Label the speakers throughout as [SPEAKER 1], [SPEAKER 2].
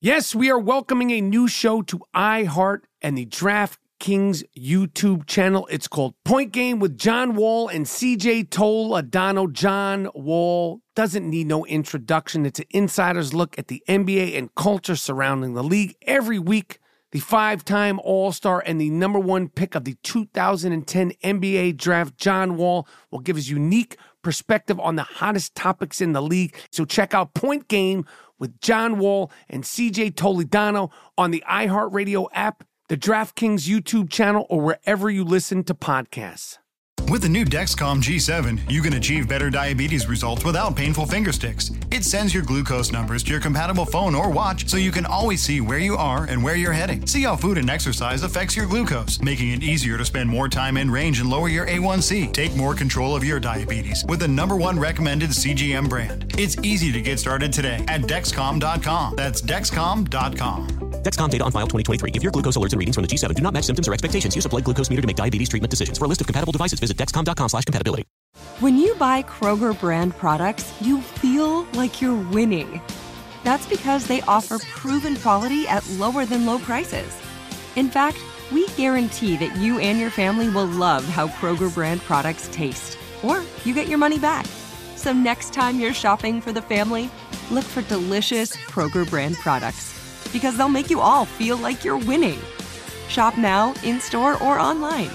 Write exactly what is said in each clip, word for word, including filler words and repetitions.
[SPEAKER 1] Yes, we are welcoming a new show to iHeart and the DraftKings YouTube channel. It's called Point Game with John Wall and C J Toledano. John Wall doesn't need no introduction. It's an insider's look at the N B A and culture surrounding the league. Every week, the five-time All-Star and the number one pick of the two thousand ten N B A draft, John Wall, will give his unique perspective on the hottest topics in the league. So check out Point Game with John Wall and C J Toledano on the iHeartRadio app, the DraftKings YouTube channel, or wherever you listen to podcasts.
[SPEAKER 2] With the new Dexcom G seven, you can achieve better diabetes results without painful finger sticks. It sends your glucose numbers to your compatible phone or watch so you can always see where you are and where you're heading. See how food and exercise affects your glucose, making it easier to spend more time in range and lower your A one C. Take more control of your diabetes with the number one recommended C G M brand. It's easy to get started today at Dexcom dot com. That's Dexcom dot com.
[SPEAKER 3] Dexcom data on file twenty twenty-three. If your glucose alerts and readings from the G seven do not match symptoms or expectations, use a blood glucose meter to make diabetes treatment decisions. For a list of compatible devices, visit Dexcom dot com slash compatibility.
[SPEAKER 4] When you buy Kroger brand products, you feel like you're winning. That's because they offer proven quality at lower than low prices. In fact, we guarantee that you and your family will love how Kroger brand products taste, or you get your money back. So next time you're shopping for the family, look for delicious Kroger brand products, because they'll make you all feel like you're winning. Shop now, in-store, or online.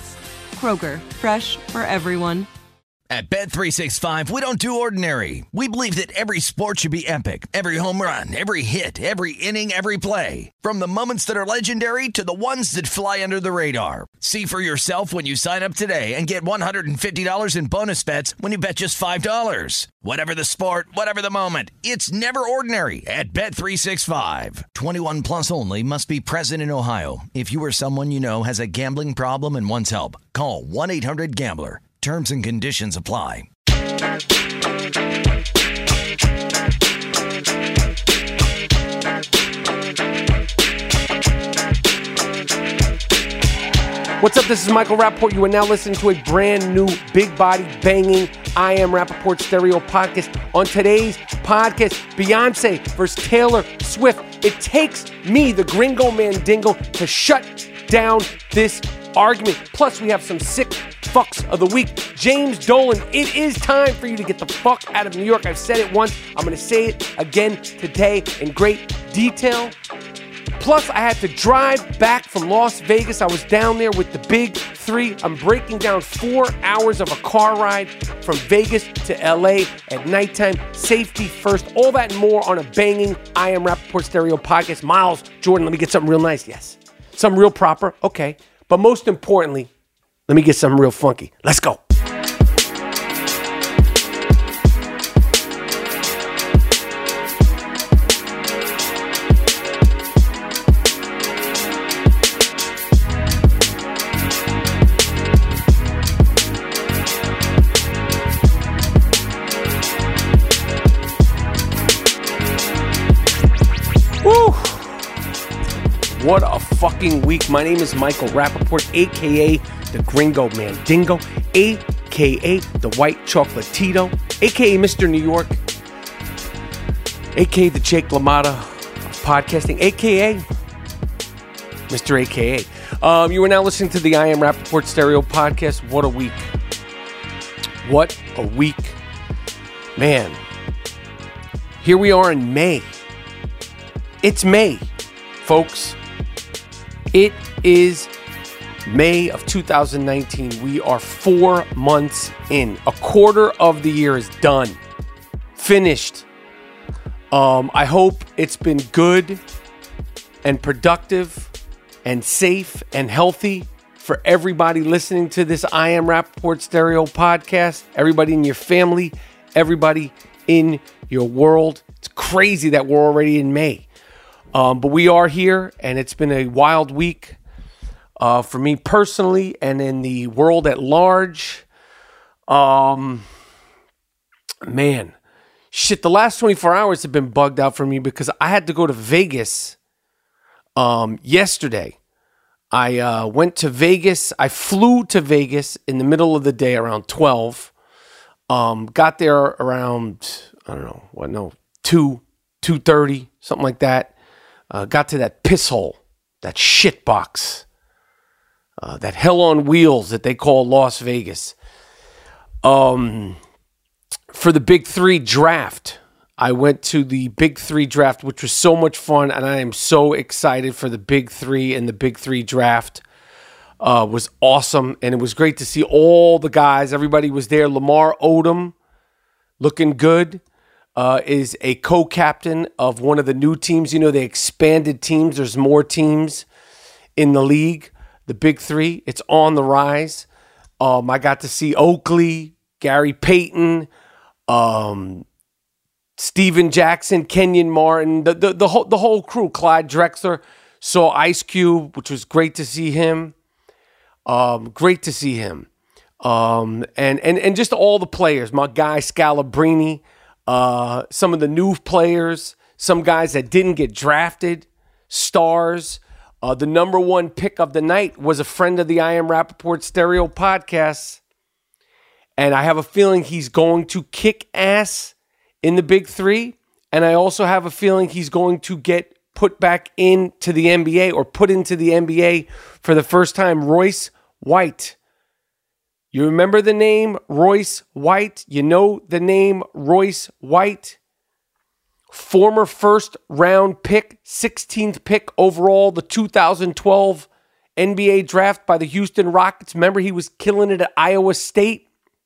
[SPEAKER 4] Kroger, fresh for everyone.
[SPEAKER 5] At Bet three sixty-five, we don't do ordinary. We believe that every sport should be epic. Every home run, every hit, every inning, every play. From the moments that are legendary to the ones that fly under the radar. See for yourself when you sign up today and get one hundred fifty dollars in bonus bets when you bet just five dollars. Whatever the sport, whatever the moment, it's never ordinary at Bet three sixty-five. twenty-one plus only. Must be present in Ohio. If you or someone you know has a gambling problem and wants help, call one eight hundred gambler. Terms and conditions apply.
[SPEAKER 1] What's up? This is Michael Rappaport. You are now listening to a brand new big body banging I Am Rappaport Stereo podcast. On today's podcast, Beyonce versus Taylor Swift. It takes me, the Gringo Mandingo, to shut down this argument. Plus, we have some sick fucks of the week. James Dolan, it is time for you to get the fuck out of New York. I've said it once. I'm going to say it again today in great detail. Plus, I had to drive back from Las Vegas. I was down there with the big three. I'm breaking down four hours of a car ride from Vegas to L A at nighttime. Safety first. All that and more on a banging I Am Rappaport Stereo podcast. Miles, Jordan, let me get something real nice. Yes. Something real proper. Okay. But most importantly, let me get something real funky. Let's go. Woo! What a fucking week. My name is Michael Rappaport, a k a the Gringo Mandingo, a k a the White Chocolatito, a k a Mister New York, a k a the Jake LaMotta of podcasting, a k a Mister A K A. Um, you are now listening to the I Am Rappaport Stereo podcast. What a week. What a week. Man, here we are in May. It's May, folks. It is May of two thousand nineteen. We are four months in. A quarter of the year is done. Finished. Um, I hope it's been good and productive and safe and healthy for everybody listening to this I Am Rappaport Stereo podcast. Everybody in your family. Everybody in your world. It's crazy that we're already in May. Um, but we are here, and it's been a wild week uh, for me personally and in the world at large. Um, man, shit, the last twenty-four hours have been bugged out for me because I had to go to Vegas um, yesterday. I uh, went to Vegas. I flew to Vegas in the middle of the day around twelve. Um, got there around, I don't know, what, no, two, two thirty, something like that. uh, got to that piss hole, that shit box, uh, that hell on wheels that they call Las Vegas. Um, for the Big Three draft, I went to the Big Three draft, which was so much fun, and I am so excited for the Big Three and the Big Three draft. Uh, was awesome, and it was great to see all the guys. Everybody was there. Lamar Odom, looking good, uh, is a co-captain of one of the new teams. You know, they expanded teams. There's more teams in the league. The Big Three, it's on the rise. Um, I got to see Oakley, Gary Payton, um, Steven Jackson, Kenyon Martin, the, the, the, whole, the whole crew. Clyde Drexler, saw Ice Cube, which was great to see him. Um, great to see him. Um, and, and, and just all the players, my guy Scalabrini, uh, some of the new players, some guys that didn't get drafted, stars. Uh, the number one pick of the night was a friend of the I Am Rappaport Stereo podcast. And I have a feeling he's going to kick ass in the Big Three. And I also have a feeling he's going to get put back into the N B A or put into the N B A for the first time. Royce White. You remember the name Royce White? You know the name Royce White? Former first round pick, sixteenth pick overall, the two thousand twelve N B A draft by the Houston Rockets. Remember, he was killing it at Iowa State.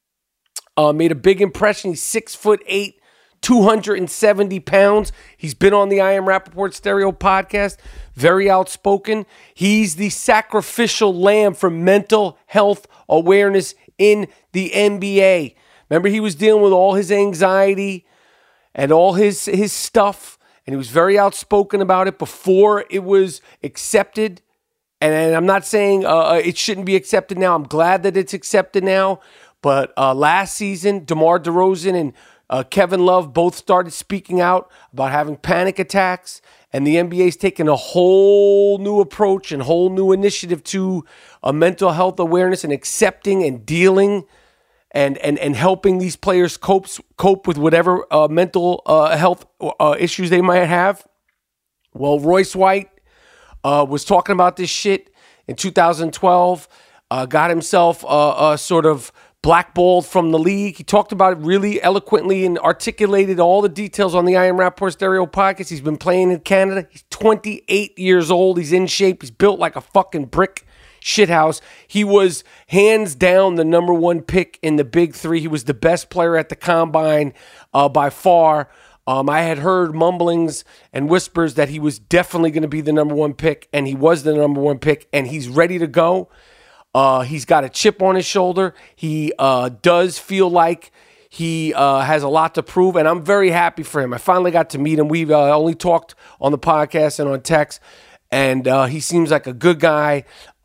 [SPEAKER 1] Uh, made a big impression. He's six foot eight, two hundred seventy pounds. He's been on the I Am Rappaport Stereo podcast. Very outspoken. He's the sacrificial lamb for mental health awareness in the N B A. Remember, he was dealing with all his anxiety and all his, his stuff, and he was very outspoken about it before it was accepted. And, and I'm not saying uh, it shouldn't be accepted now. I'm glad that it's accepted now. But uh, last season, DeMar DeRozan and uh, Kevin Love both started speaking out about having panic attacks, and the N B A's taken a whole new approach and whole new initiative to uh, mental health awareness and accepting and dealing and and and helping these players cope cope with whatever uh, mental uh, health uh, issues they might have. Well, Royce White uh, was talking about this shit in two thousand twelve. Uh, got himself uh, uh, sort of blackballed from the league. He talked about it really eloquently and articulated all the details on the I Am Rappaport Stereo podcast. He's been playing in Canada. He's twenty-eight years old. He's in shape. He's built like a fucking brick shithouse. He was hands down the number one pick in the Big Three. He was the best player at the Combine uh, by far. Um, I had heard mumblings and whispers that he was definitely going to be the number one pick, and he was the number one pick, and he's ready to go. Uh, he's got a chip on his shoulder. He uh, does feel like he uh, has a lot to prove, and I'm very happy for him. I finally got to meet him. We've uh, only talked on the podcast and on text, and uh, he seems like a good guy,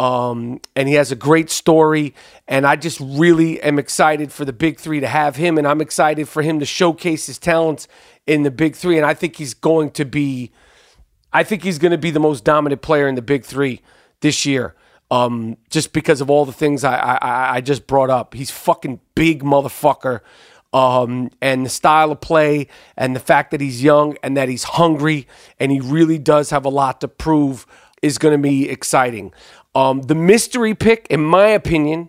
[SPEAKER 1] um, and he has a great story, and I just really am excited for the Big Three to have him, and I'm excited for him to showcase his talents in the Big Three, and I think he's going to be, I think he's going to be the most dominant player in the Big Three this year. Um, just because of all the things I, I I just brought up. He's fucking big motherfucker. Um, and the style of play and the fact that he's young and that he's hungry and he really does have a lot to prove is going to be exciting. Um, the mystery pick, in my opinion,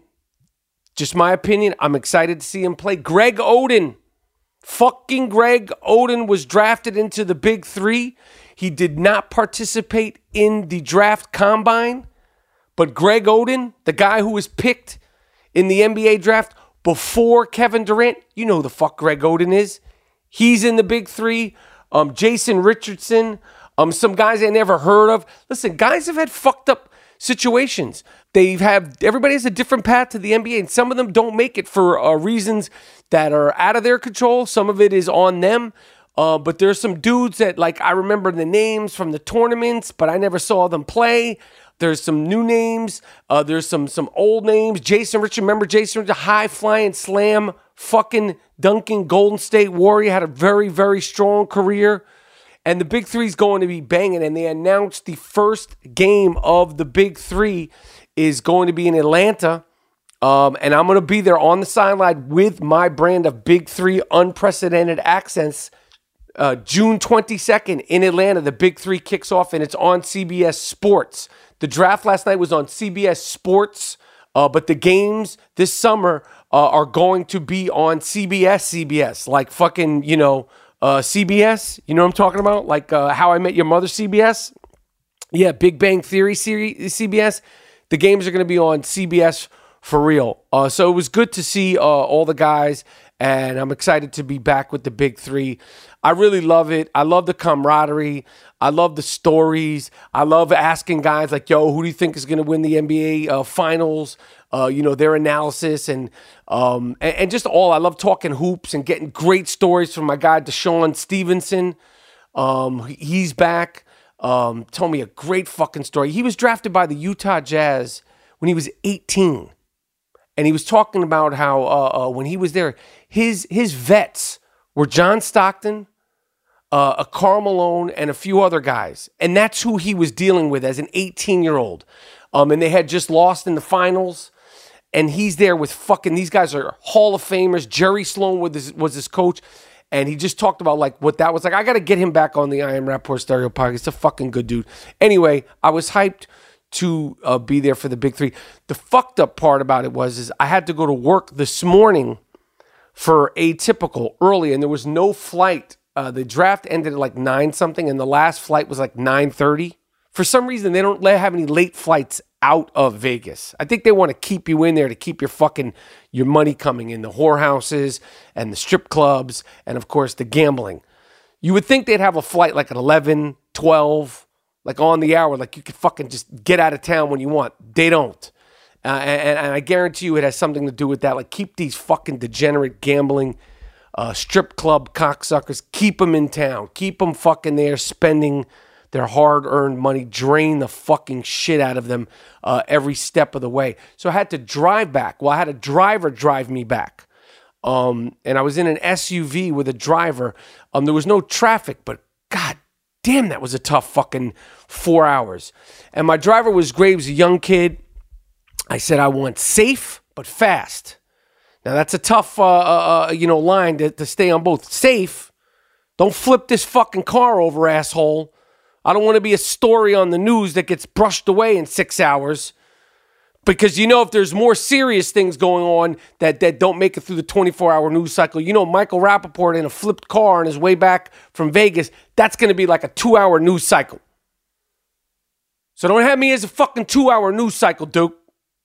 [SPEAKER 1] just my opinion, I'm excited to see him play. Greg Oden. Fucking Greg Oden was drafted into the Big Three. He did not participate in the draft combine. But Greg Oden, the guy who was picked in the N B A draft before Kevin Durant, you know who the fuck Greg Oden is. He's in the Big Three. Um, Jason Richardson, um, some guys I never heard of. Listen, guys have had fucked up situations. They've have everybody has a different path to the N B A, and some of them don't make it for uh, reasons that are out of their control. Some of it is on them. Uh, but there's some dudes that, like, I remember the names from the tournaments, but I never saw them play. There's some new names. Uh, there's some some old names. Jason Richardson, remember Jason Richardson, high flying slam, fucking dunking Golden State Warrior, had a very, very strong career. And the Big Three is going to be banging. And they announced the first game of the Big Three is going to be in Atlanta. Um, and I'm going to be there on the sideline with my brand of Big Three unprecedented accents Uh, June twenty-second in Atlanta, the Big Three kicks off, and it's on C B S Sports. The draft last night was on C B S Sports, uh, but the games this summer uh, are going to be on C B S, C B S, like fucking, you know, uh, C B S. You know what I'm talking about? Like uh, How I Met Your Mother, C B S. Yeah, Big Bang Theory, C B S. The games are going to be on C B S for real. Uh, so it was good to see uh, all the guys, and I'm excited to be back with the Big Three. I really love it. I love the camaraderie. I love the stories. I love asking guys like, yo, who do you think is going to win the N B A uh, finals? Uh, you know, their analysis and, um, and and just all. I love talking hoops and getting great stories from my guy, Deshaun Stevenson. Um, he's back. Um, told me a great fucking story. He was drafted by the Utah Jazz when he was eighteen. And he was talking about how uh, uh, when he was there, his his vets were John Stockton, uh, a Karl Malone, and a few other guys. And that's who he was dealing with as an eighteen-year-old. Um, and they had just lost in the finals. And he's there with fucking, these guys are Hall of Famers. Jerry Sloan was his, was his coach. And he just talked about like what that was like. I got to get him back on the I Am Rapport Stereo podcast. He's a fucking good dude. Anyway, I was hyped to uh, be there for the Big Three. The fucked up part about it was is I had to go to work this morning for Atypical early, and there was no flight. Uh, the draft ended at like nine something, and the last flight was like nine thirty. For some reason, they don't have any late flights out of Vegas. I think they want to keep you in there to keep your fucking your money coming in, the whorehouses and the strip clubs, and of course the gambling. You would think they'd have a flight like at eleven, twelve, like on the hour, like you could fucking just get out of town when you want. They don't. Uh, and, and I guarantee you it has something to do with that. Like, keep these fucking degenerate gambling uh, strip club cocksuckers, keep them in town. Keep them fucking there spending their hard-earned money, drain the fucking shit out of them uh, every step of the way. So I had to drive back. Well, I had a driver drive me back. Um, and I was in an S U V with a driver. Um, there was no traffic, but God damn, that was a tough fucking four hours. And my driver was great. He was a young kid. I said, I want safe but fast. Now, that's a tough, uh, uh, you know, line to, to stay on both. Safe. Don't flip this fucking car over, asshole. I don't want to be a story on the news that gets brushed away in six hours. Because, you know, if there's more serious things going on that, that don't make it through the twenty-four hour news cycle, you know, Michael Rappaport in a flipped car on his way back from Vegas, that's going to be like a two hour news cycle. So don't have me as a fucking two hour news cycle, Duke.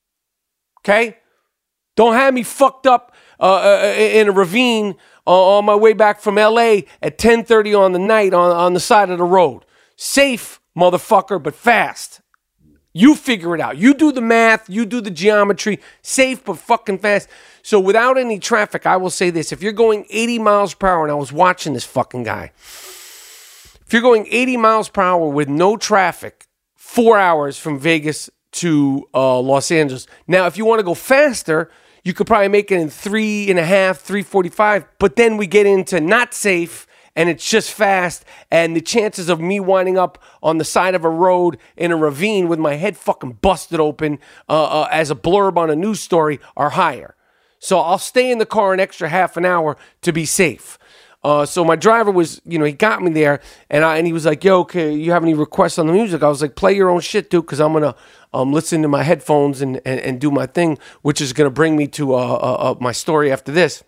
[SPEAKER 1] Okay? Don't have me fucked up uh, uh, in a ravine uh, on my way back from L A at ten thirty on the night on, on the side of the road. Safe, motherfucker, but fast. You figure it out. You do the math. You do the geometry. Safe, but fucking fast. So without any traffic, I will say this. If you're going eighty miles per hour, and I was watching this fucking guy. If you're going eighty miles per hour with no traffic, four hours from Vegas to uh, Los Angeles. Now, if you want to go faster, you could probably make it in three and a half, three forty-five. But then we get into not safe, and it's just fast, and the chances of me winding up on the side of a road in a ravine with my head fucking busted open uh, uh, as a blurb on a news story are higher. So I'll stay in the car an extra half an hour to be safe. Uh, so my driver was, you know, he got me there, and I and he was like, yo, okay, you have any requests on the music? I was like, play your own shit, dude, because I'm going to um, listen to my headphones and, and, and do my thing, which is going to bring me to uh, uh, uh, my story after this.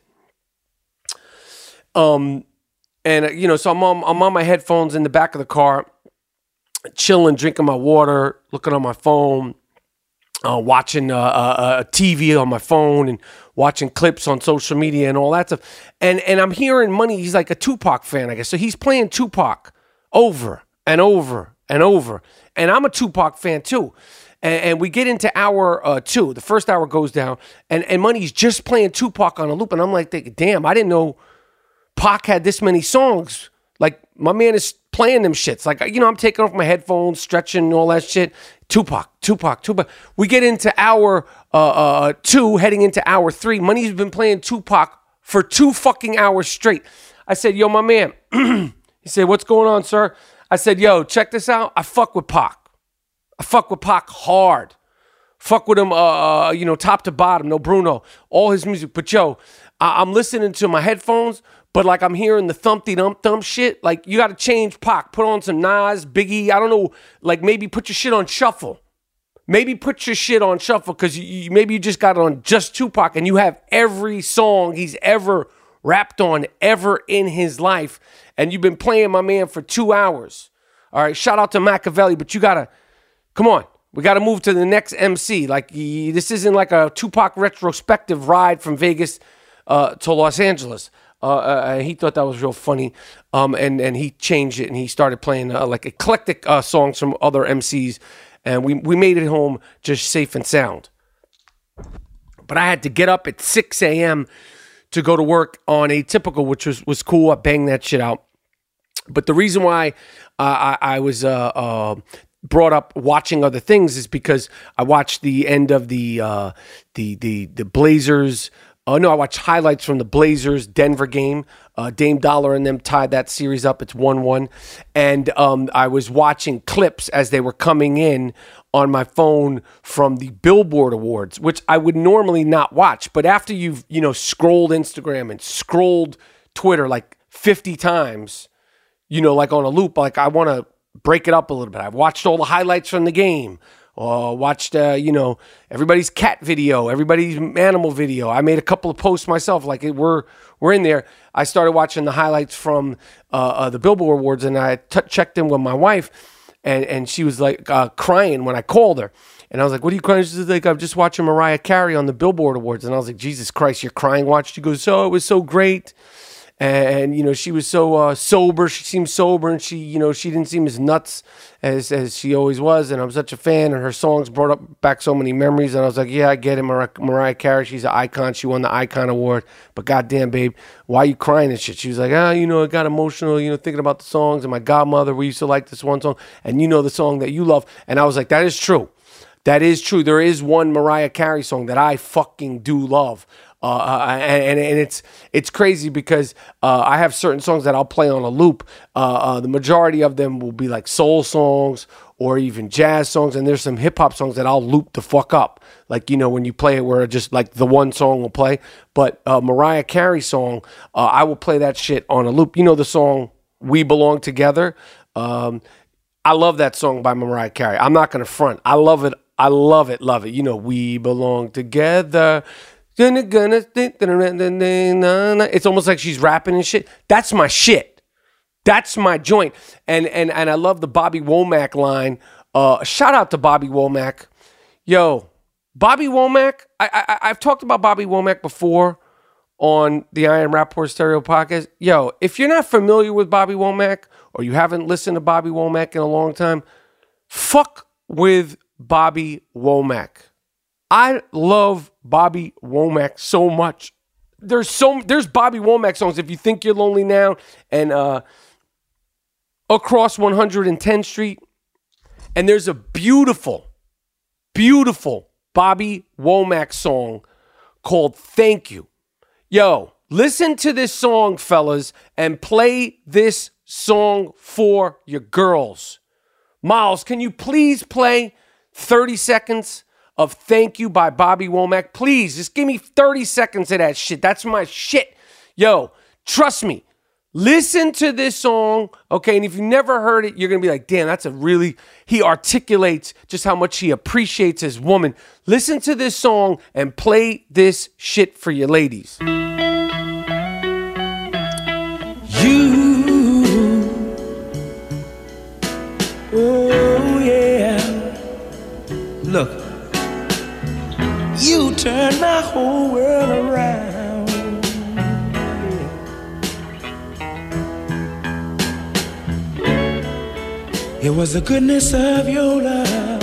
[SPEAKER 1] Um, and, you know, so I'm on, I'm on my headphones in the back of the car, chilling, drinking my water, looking on my phone, uh, watching uh, uh, T V on my phone, and watching clips on social media and all that stuff. And and I'm hearing Money, he's like a Tupac fan, I guess. So he's playing Tupac over and over and over. And I'm a Tupac fan too. And, and we get into hour uh, two. The first hour goes down. And, and Money's just playing Tupac on a loop. And I'm like, thinking, damn, I didn't know Pac had this many songs. Like, my man is playing them shits. Like, you know, I'm taking off my headphones, stretching and all that shit. Tupac, Tupac, Tupac. We get into hour uh, uh, two, heading into hour three. Money's been playing Tupac for two fucking hours straight. I said, yo, my man. He said, what's going on, sir? I said, yo, check this out. I fuck with Pac. I fuck with Pac hard. Fuck with him, uh, uh, you know, top to bottom. No Bruno. All his music. But, yo, I- I'm listening to my headphones, But like I'm hearing the thumpty dump thump shit. Like you got to change Pac. Put on some Nas, Biggie. I don't know. Like maybe put your shit on shuffle. Maybe put your shit on shuffle because you, you, maybe you just got it on just Tupac and you have every song he's ever rapped on ever in his life. And you've been playing my man for two hours. All right. Shout out to Machiavelli. But you got to, come on. We got to move to the next M C. Like he, this isn't like a Tupac retrospective ride from Vegas uh, to Los Angeles. Uh, uh, he thought that was real funny, um, and and he changed it and he started playing uh, like eclectic uh, songs from other M Cs, and we we made it home just safe and sound. But I had to get up at six a.m. to go to work on Atypical, which was was cool. I banged that shit out. But the reason why uh, I, I was uh, uh, brought up watching other things is because I watched the end of the uh, the the the Blazers. Oh, uh, no, I watched highlights from the Blazers-Denver game. Uh, Dame Dollar and them tied that series up. It's one one. And um, I was watching clips as they were coming in on my phone from the Billboard Awards, which I would normally not watch. But after you've, you know, scrolled Instagram and scrolled Twitter like fifty times, you know, like on a loop, like I want to break it up a little bit. I've watched all the highlights from the game. Uh, watched, uh, you know, everybody's cat video, everybody's animal video. I made a couple of posts myself. Like it, we're we're in there. I started watching the highlights from uh, uh, the Billboard Awards, and I t- checked in with my wife, and and she was like uh, crying when I called her. And I was like, "What are you crying?" She's like, "I'm just watching Mariah Carey on the Billboard Awards." And I was like, "Jesus Christ, you're crying watch?" She goes, "Oh, it was so great." And, you know, she was so uh, sober. She seemed sober, and she, you know, she didn't seem as nuts as as she always was. And I'm such a fan, and her songs brought up back so many memories. And I was like, yeah, I get it. Mar- Mariah Carey, she's an icon. She won the Icon Award. But goddamn, babe, why are you crying and shit? She was like, ah, oh, you know, I got emotional, you know, thinking about the songs. And my godmother, we used to like this one song. And you know the song that you love. And I was like, that is true. That is true. There is one Mariah Carey song that I fucking do love. Uh, and, and it's it's crazy because uh, I have certain songs that I'll play on a loop. Uh, uh, the majority of them will be like soul songs or even jazz songs, and there's some hip hop songs that I'll loop the fuck up. Like, you know, when you play it where just like the one song will play. But uh, Mariah Carey song, uh, I will play that shit on a loop. You know the song "We Belong Together"? Um, I love that song by Mariah Carey. I'm not gonna front. I love it. I love it. Love it. You know, we belong together. It's almost like she's rapping and shit. That's my shit. That's my joint. And and and I love the Bobby Womack line. Uh, shout out to Bobby Womack. Yo, Bobby Womack. I, I I've talked about Bobby Womack before on the I Am Rapport Stereo podcast. Yo, if you're not familiar with Bobby Womack or you haven't listened to Bobby Womack in a long time, fuck with Bobby Womack. I love Bobby Womack so much. There's so there's Bobby Womack songs. If You Think You're Lonely Now and uh, Across one hundred tenth Street. And there's a beautiful, beautiful Bobby Womack song called Thank You. Yo, listen to this song, fellas, and play this song for your girls. Miles, can you please play thirty seconds of Thank You by Bobby Womack? Please, just give me thirty seconds of that shit. That's my shit. Yo, trust me. Listen to this song, okay? And if you never heard it, you're going to be like, damn, that's a really... He articulates just how much he appreciates his woman. Listen to this song and play this shit for your ladies.
[SPEAKER 6] You... Oh, yeah. Look. You turned my whole world around. It was the goodness of your love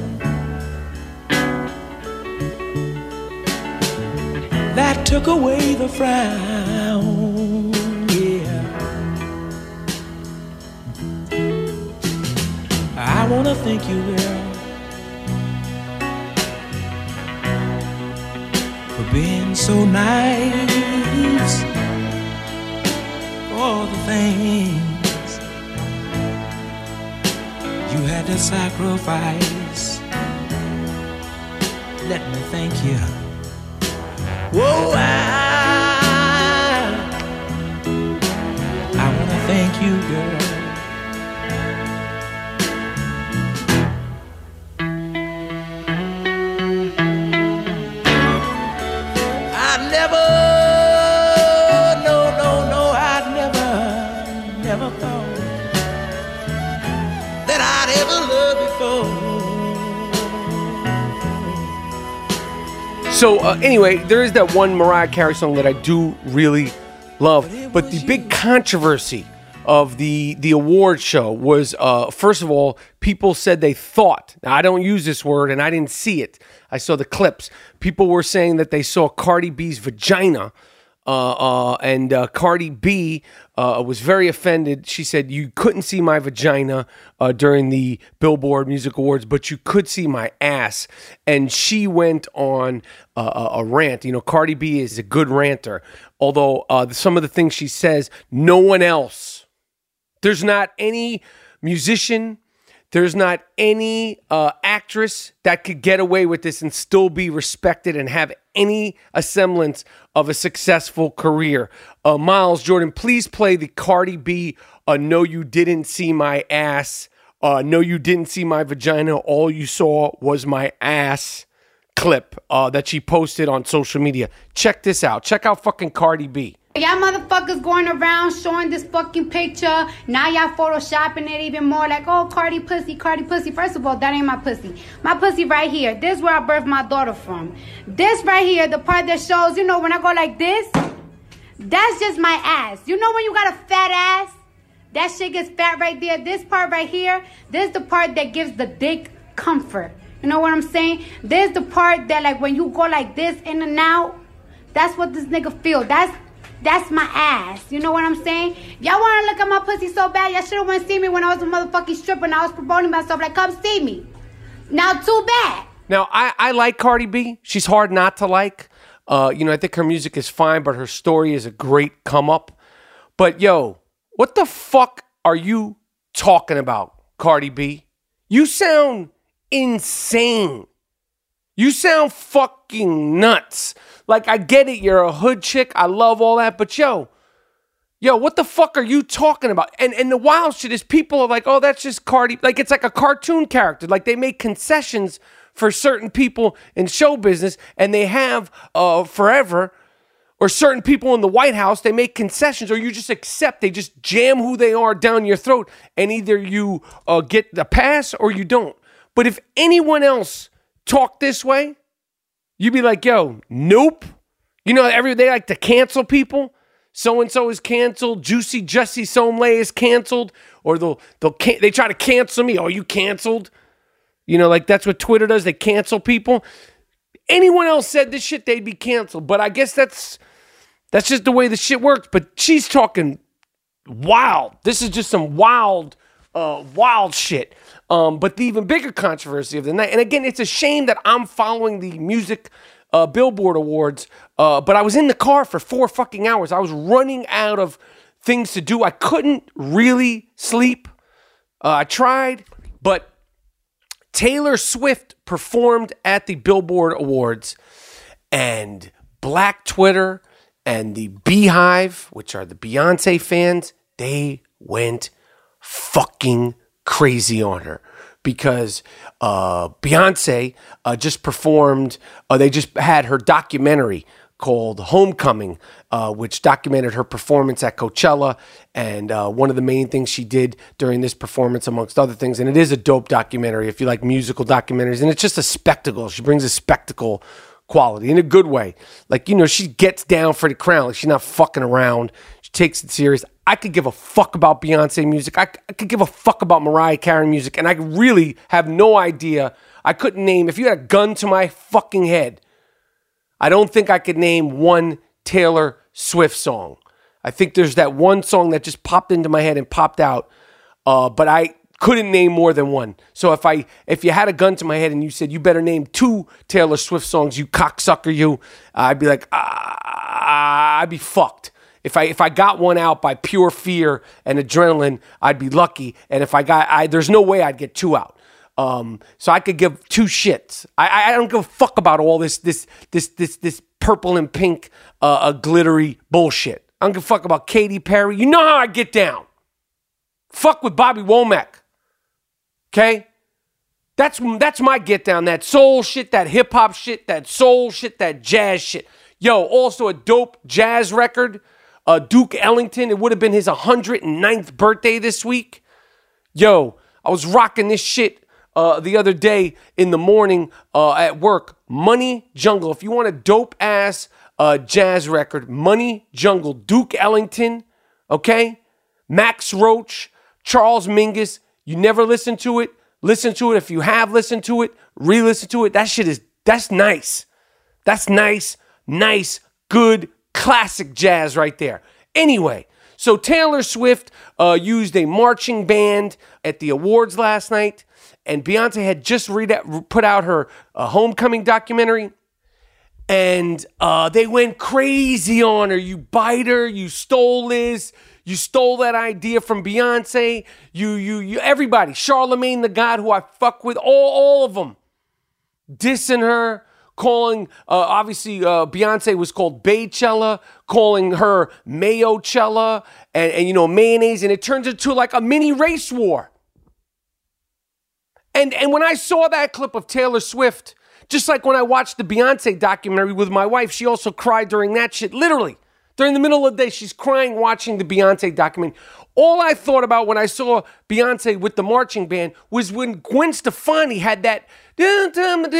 [SPEAKER 6] that took away the frown. Yeah. I wanna thank you, girl, being so nice, all the things you had to sacrifice. Let me thank you. Whoa, I you, girl. I never, no, no, no, I never, never thought that I'd ever love before.
[SPEAKER 1] So uh, anyway, there is that one Mariah Carey song that I do really love, but the big controversy of the the award show was, uh, first of all, people said they thought, now I don't use this word and I didn't see it, I saw the clips, people were saying that they saw Cardi B's vagina, uh, uh, and uh, Cardi B uh, was very offended. She said, you couldn't see my vagina uh, during the Billboard Music Awards, but you could see my ass. And she went on uh, a rant. You know, Cardi B is a good ranter, although uh, some of the things she says, no one else, there's not any musician, there's not any uh, actress that could get away with this and still be respected and have any semblance of a successful career. Uh, Miles, Jordan, please play the Cardi B, uh, No You Didn't See My Ass, uh, No You Didn't See My Vagina, All You Saw Was My Ass clip uh, that she posted on social media. Check this out. Check out fucking Cardi B.
[SPEAKER 7] Y'all motherfuckers going around showing this fucking picture. Now y'all photoshopping it even more like, oh, Cardi pussy, Cardi pussy. First of all, that ain't my pussy. My pussy right here. This is where I birthed my daughter from. This right here, the part that shows, you know, when I go like this, that's just my ass. You know when you got a fat ass? That shit gets fat right there. This part right here, this is the part that gives the dick comfort. You know what I'm saying? This is the part that, like, when you go like this in and out, that's what this nigga feel. That's That's my ass. You know what I'm saying? Y'all want to look at my pussy so bad, y'all should have went see me when I was a motherfucking stripper and I was promoting myself. Like, come see me. Now, too bad.
[SPEAKER 1] Now, I, I like Cardi B. She's hard not to like. Uh, you know, I think her music is fine, but her story is a great come up. But, yo, what the fuck are you talking about, Cardi B? You sound insane. You sound fucking nuts. Like, I get it, you're a hood chick, I love all that, but yo, yo, what the fuck are you talking about? And and the wild shit is people are like, oh, that's just Cardi, like it's like a cartoon character. Like they make concessions for certain people in show business, and they have uh, forever, or certain people in the White House, they make concessions, or you just accept, they just jam who they are down your throat, and either you uh, get the pass or you don't. But if anyone else talked this way, you'd be like, yo, nope. You know, every they like to cancel people. So-and-so is canceled. Juicy Jussie Smollett is canceled. Or they'll, they'll can- they try to cancel me. Oh, you canceled? You know, like that's what Twitter does. They cancel people. Anyone else said this shit, they'd be canceled. But I guess that's that's just the way the shit works. But she's talking wild. This is just some wild, uh, wild shit. Um, but the even bigger controversy of the night, and again, it's a shame that I'm following the music uh, Billboard Awards, uh, but I was in the car for four fucking hours. I was running out of things to do. I couldn't really sleep. Uh, I tried, but Taylor Swift performed at the Billboard Awards, and Black Twitter and the Beehive, which are the Beyonce fans, they went fucking crazy on her because uh, Beyonce uh, just performed, uh, they just had her documentary called Homecoming, uh, which documented her performance at Coachella, and uh, one of the main things she did during this performance, amongst other things, and it is a dope documentary if you like musical documentaries, and it's just a spectacle. She brings a spectacle quality in a good way. Like, you know, she gets down for the crown. Like, she's not fucking around. She takes it serious. I could give a fuck about Beyonce music. I, I could give a fuck about Mariah Carey music. And I really have no idea. I couldn't name, if you had a gun to my fucking head, I don't think I could name one Taylor Swift song. I think there's that one song that just popped into my head and popped out. Uh, but I couldn't name more than one. So if I if you had a gun to my head and you said, you better name two Taylor Swift songs, you cocksucker, you, uh, I'd be like, ah, I'd be fucked. If I if I got one out by pure fear and adrenaline, I'd be lucky. And if I got, I there's no way I'd get two out. Um, so I could give two shits. I I don't give a fuck about all this this this this this purple and pink uh, uh glittery bullshit. I don't give a fuck about Katy Perry. You know how I get down. Fuck with Bobby Womack. Okay? That's, that's my get down. That soul shit, that hip hop shit, that soul shit, that jazz shit. Yo, also a dope jazz record. Uh, Duke Ellington, it would have been his one hundred ninth birthday this week. Yo, I was rocking this shit uh, the other day in the morning uh, at work. Money Jungle. If you want a dope ass uh, jazz record, Money Jungle, Duke Ellington, okay? Max Roach, Charles Mingus. You never listened to it? Listen to it. If you have listened to it, re-listen to it. That shit is, that's nice. That's nice, nice, good, classic jazz right there. Anyway, so Taylor Swift uh, used a marching band at the awards last night, and Beyonce had just read out, put out her uh, homecoming documentary, and uh, they went crazy on her. You biter, you stole this, you stole that idea from Beyonce, you, you, you, everybody, Charlemagne the God, who I fuck with, all, all of them, dissing her, calling, uh, obviously, uh, Beyonce was called Baychella, calling her Mayochella, and, and, you know, mayonnaise, and it turns into like a mini race war. And, and when I saw that clip of Taylor Swift, just like when I watched the Beyonce documentary with my wife, she also cried during that shit, literally. During the middle of the day, she's crying watching the Beyonce documentary. All I thought about when I saw Beyonce with the marching band was when Gwen Stefani had that, didn't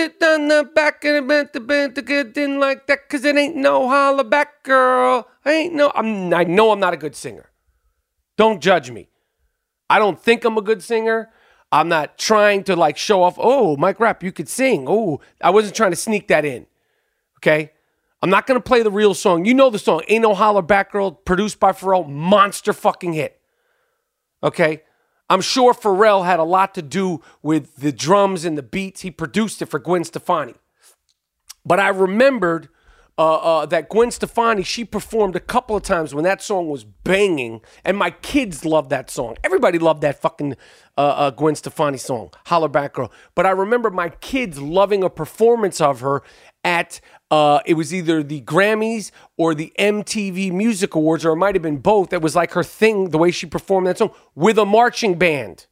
[SPEAKER 1] like that because it ain't no holla back, girl. I ain't no, I'm, I know I'm not a good singer. Don't judge me. I don't think I'm a good singer. I'm not trying to like show off, oh, Mike Rapp, you could sing. Oh, I wasn't trying to sneak that in. Okay? I'm not going to play the real song. You know the song, Ain't No Holler Back Girl, produced by Pharrell, monster fucking hit. Okay? I'm sure Pharrell had a lot to do with the drums and the beats. He produced it for Gwen Stefani. But I remembered uh, uh, that Gwen Stefani, she performed a couple of times when that song was banging, and my kids loved that song. Everybody loved that fucking uh, uh, Gwen Stefani song, Holler Back Girl. But I remember my kids loving a performance of her at, uh, it was either the Grammys or the M T V Music Awards, or it might have been both. It was like her thing, the way she performed that song, with a marching band.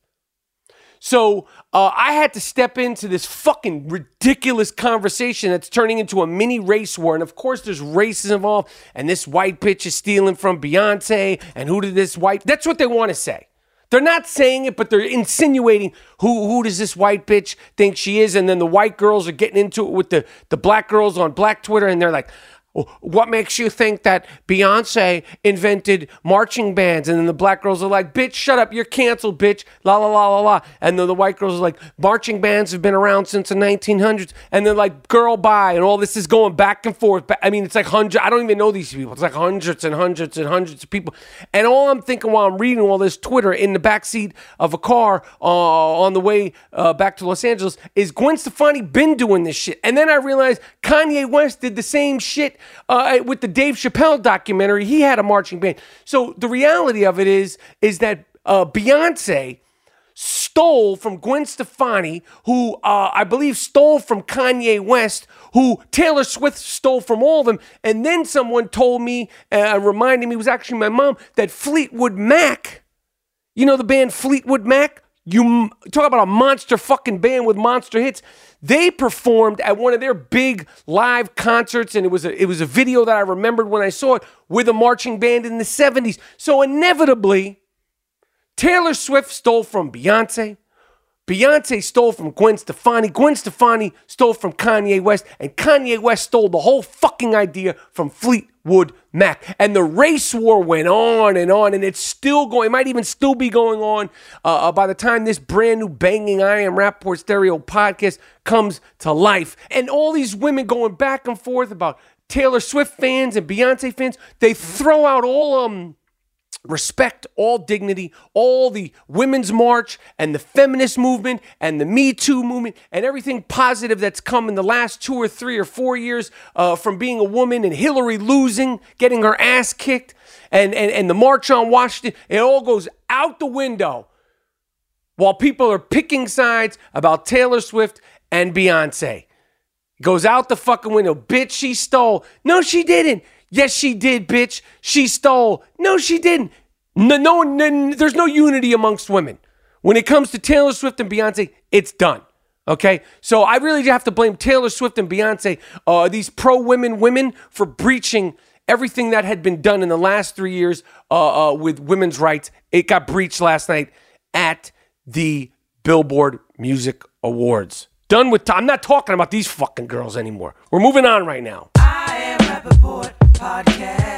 [SPEAKER 1] So uh, I had to step into this fucking ridiculous conversation that's turning into a mini race war. And of course, there's races involved. And this white bitch is stealing from Beyonce. And who did this white... That's what they want to say. They're not saying it, but they're insinuating who who does this white bitch think she is. And then the white girls are getting into it with the, the black girls on black Twitter. And they're like... What makes you think that Beyonce invented marching bands? And then the black girls are like, bitch, shut up. You're canceled, bitch. La, la, la, la, la. And then the white girls are like, marching bands have been around since the nineteen hundreds. And they're like, girl, bye. And all this is going back and forth. I mean, it's like hundreds. I don't even know these people. It's like hundreds and hundreds and hundreds of people. And all I'm thinking while I'm reading all this Twitter in the backseat of a car uh, on the way uh, back to Los Angeles is Gwen Stefani been doing this shit? And then I realized Kanye West did the same shit Uh, with the Dave Chappelle documentary. He had a marching band. So the reality of it is, is that uh, Beyonce stole from Gwen Stefani, who uh, I believe stole from Kanye West, who Taylor Swift stole from all of them. And then someone told me, uh, reminded me, it was actually my mom, that Fleetwood Mac, you know the band Fleetwood Mac? You talk about a monster fucking band with monster hits. They performed at one of their big live concerts, and it was a, it was a video that I remembered when I saw it, with a marching band in the seventies. So inevitably, Taylor Swift stole from Beyonce. Beyonce stole from Gwen Stefani. Gwen Stefani stole from Kanye West. And Kanye West stole the whole fucking idea from Fleetwood Mac. And the race war went on and on. And it's still going. It might even still be going on uh, by the time this brand new banging I Am Rappaport Stereo podcast comes to life. And all these women going back and forth about Taylor Swift fans and Beyonce fans. They throw out all... um. respect, all dignity, all the women's march and the feminist movement and the Me Too movement and everything positive that's come in the last two or three or four years uh, from being a woman and Hillary losing, getting her ass kicked, and, and, and the March on Washington. It all goes out the window while people are picking sides about Taylor Swift and Beyonce. It goes out the fucking window. Bitch, she stole. No, she didn't. Yes, she did, bitch. She stole. No, she didn't. No, no, no, there's no unity amongst women. When it comes to Taylor Swift and Beyonce, it's done. Okay? So I really have to blame Taylor Swift and Beyonce, uh, these pro-women women, for breaching everything that had been done in the last three years uh, uh, with women's rights. It got breached last night at the Billboard Music Awards. Done with. T- I'm not talking about these fucking girls anymore. We're moving on right now.
[SPEAKER 6] I Am Rappaport Podcast.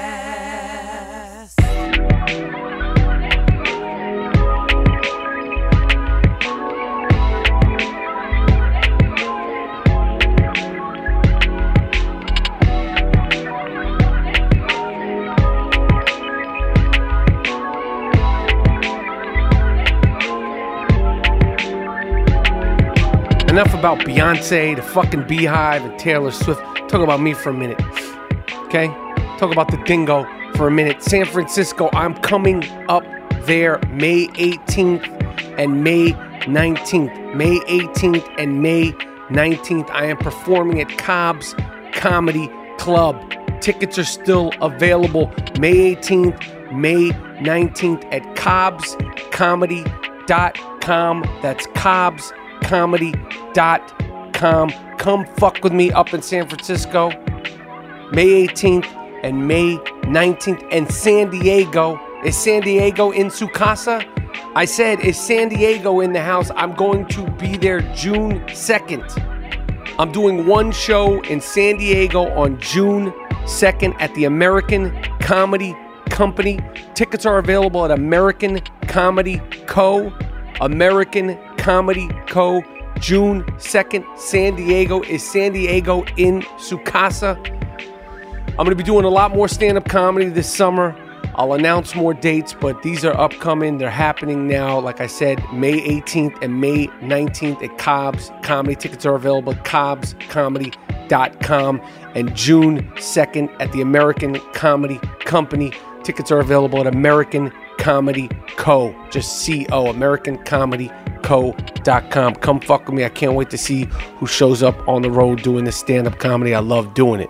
[SPEAKER 1] Enough about Beyonce, the fucking Beehive, and Taylor Swift. Talk about me for a minute, okay? Talk about the dingo for a minute. San Francisco, I'm coming up there May eighteenth and May nineteenth. May eighteenth and May nineteenth. I am performing at Cobb's Comedy Club. Tickets are still available. May eighteenth, May nineteenth at cobbs comedy dot com. That's Cobb's comedy dot com. Come fuck with me up in San Francisco, May eighteenth and May nineteenth. And San Diego, is San Diego in Sukasa? I said, is San Diego in the house? I'm going to be there June second. I'm doing one show in San Diego on June second at the American Comedy Company. Tickets are available at American Comedy Co. American Comedy Co. June second, San Diego. Is San Diego in Sukasa? I'm going to be doing a lot more stand-up comedy this summer. I'll announce more dates, but these are upcoming. They're happening now. Like I said, May eighteenth and May nineteenth at Cobb's Comedy. Tickets are available at cobbs comedy dot com. And June second at the American Comedy Company. Tickets are available at American Comedy Co. Just C O. American Comedy Co dot com. Come fuck with me. I can't wait to see who shows up on the road doing this stand-up comedy. I love doing it.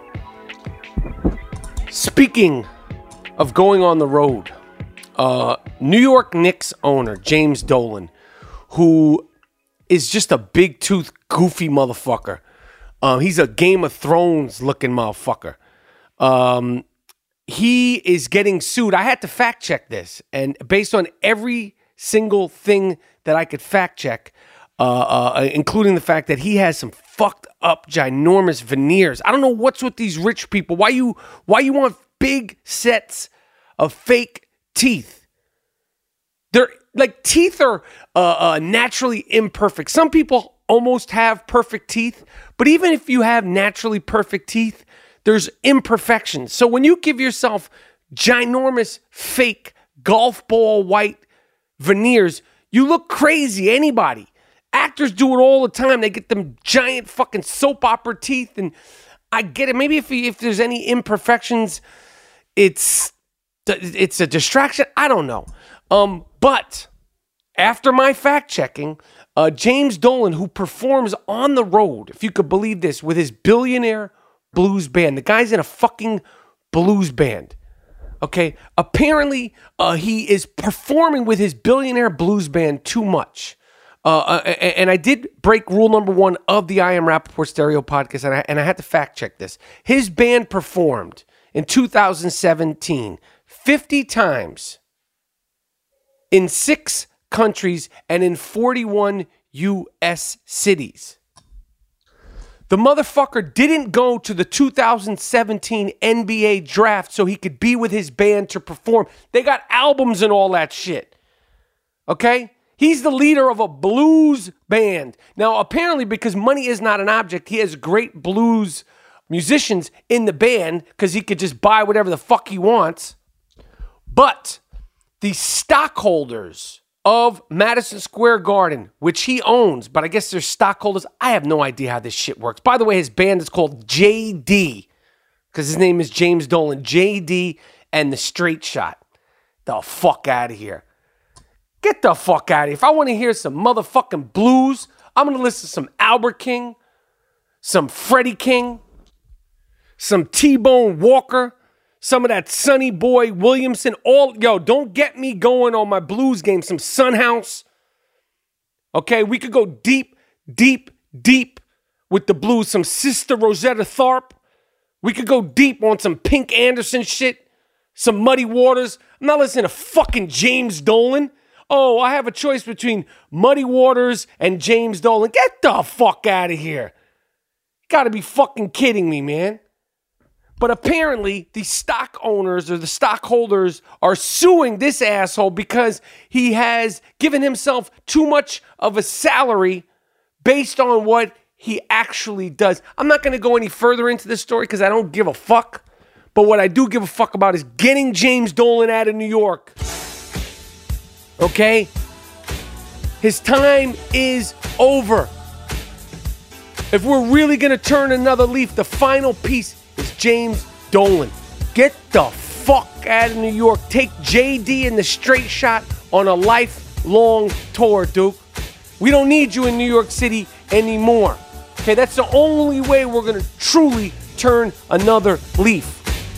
[SPEAKER 1] Speaking of going on the road, uh, New York Knicks owner James Dolan, who is just a big tooth, goofy motherfucker. Um, he's a Game of Thrones looking motherfucker. Um, he is getting sued. I had to fact check this, and based on every single thing that I could fact check, uh, uh, including the fact that he has some fucked up, ginormous veneers. I don't know what's with these rich people. Why you, why you want big sets of fake teeth? They're like, teeth are uh, uh, naturally imperfect. Some people almost have perfect teeth, but even if you have naturally perfect teeth, there's imperfections. So when you give yourself ginormous fake golf ball white veneers, you look crazy. Anybody. Actors do it all the time. They get them giant fucking soap opera teeth, and I get it. Maybe if if there's any imperfections, it's it's a distraction. I don't know. Um, but after my fact checking, uh, James Dolan, who performs on the road, if you could believe this, with his billionaire blues band. The guy's in a fucking blues band. Okay, apparently uh, he is performing with his billionaire blues band too much. Uh, and I did break rule number one of the I Am Rappaport Stereo podcast, and I, and I had to fact check this. His band performed in two thousand seventeen fifty times in six countries and in forty-one U S cities. The motherfucker didn't go to the two thousand seventeen N B A draft so he could be with his band to perform. They got albums and all that shit. Okay? He's the leader of a blues band. Now, apparently, because money is not an object, he has great blues musicians in the band because he could just buy whatever the fuck he wants. But the stockholders of Madison Square Garden, which he owns, but I guess they're stockholders. I have no idea how this shit works. By the way, his band is called J D because his name is James Dolan. J D and the Straight Shot. The fuck out of here. Get the fuck out of here. If I want to hear some motherfucking blues, I'm going to listen to some Albert King, some Freddie King, some T-Bone Walker, some of that Sonny Boy Williamson. All yo, don't get me going on my Blues game. Some Son House. Okay, we could go deep, deep, deep with the Blues. Some Sister Rosetta Tharpe. We could go deep on some Pink Anderson shit. Some Muddy Waters. I'm not listening to fucking James Dolan. Oh, I have a choice between Muddy Waters and James Dolan. Get the fuck out of here. You gotta be fucking kidding me, man. But apparently, the stock owners or the stockholders are suing this asshole because he has given himself too much of a salary based on what he actually does. I'm not going to go any further into this story because I don't give a fuck. But what I do give a fuck about is getting James Dolan out of New York. Okay? His time is over. If we're really going to turn another leaf, the final piece is James Dolan. Get the fuck out of New York. Take J D and the Straight Shot on a lifelong tour, Duke. We don't need you in New York City anymore. Okay, that's the only way we're going to truly turn another leaf.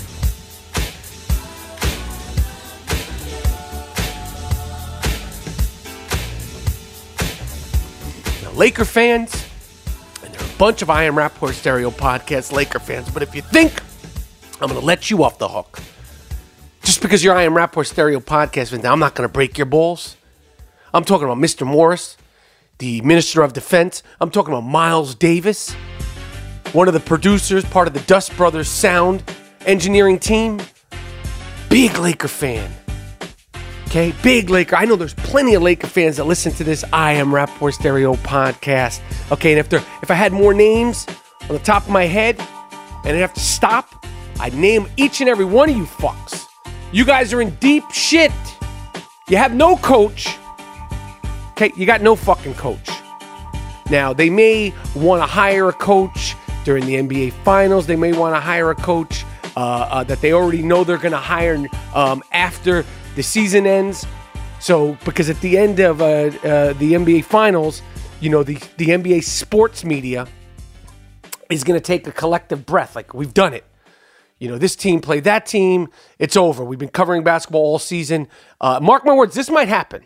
[SPEAKER 1] Now, Laker fans, and there are a bunch of I Am Rappaport Stereo Podcast Laker fans, but if you think I'm going to let you off the hook just because you're I Am Rappaport Stereo Podcast fans, now I'm not going to break your balls. I'm talking about Mister Morris, the Minister of Defense. I'm talking about Miles Davis, one of the producers, part of the Dust Brothers sound engineering team. Big Laker fan. Okay, big Laker. I know there's plenty of Laker fans that listen to this I Am Rappaport Stereo podcast. Okay, and if there, if I had more names on the top of my head and I'd have to stop, I'd name each and every one of you fucks. You guys are in deep shit. You have no coach. Okay, you got no fucking coach. Now, they may want to hire a coach during the N B A Finals. They may want to hire a coach uh, uh, that they already know they're going to hire um, after the season ends. So, because at the end of uh, uh, the N B A Finals, you know, the, the N B A sports media is going to take a collective breath. Like, we've done it. You know, this team played that team. It's over. We've been covering basketball all season. Uh, mark my words, this might happen.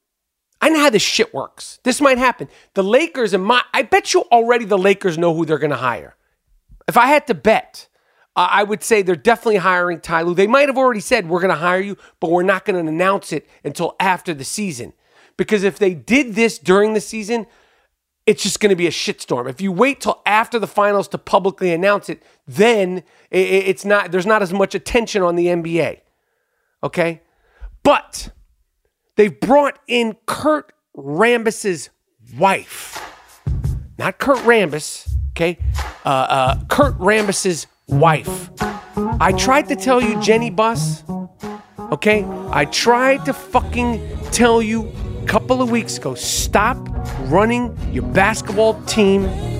[SPEAKER 1] I know how this shit works. This might happen. The Lakers and my, I bet you already the Lakers know who they're going to hire. If I had to bet, uh, I would say they're definitely hiring Ty Lue. They might have already said, we're going to hire you, but we're not going to announce it until after the season. Because if they did this during the season, it's just going to be a shitstorm. If you wait till after the finals to publicly announce it, then it, it's not, there's not as much attention on the N B A. Okay? But they've brought in Kurt Rambis's wife. Not Kurt Rambis, okay? Uh, uh, Kurt Rambis's wife. I tried to tell you, Jenny Buss, okay? I tried to fucking tell you a couple of weeks ago, stop running your basketball team,